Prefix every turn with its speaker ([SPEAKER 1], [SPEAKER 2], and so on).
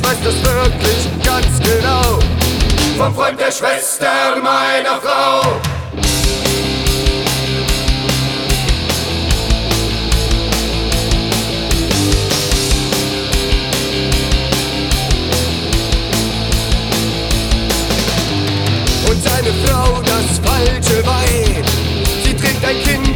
[SPEAKER 1] ich weiß das wirklich ganz genau. Vom Freund der Schwester meiner Frau. Und seine Frau das falsche Wein. Sie trägt ein Kind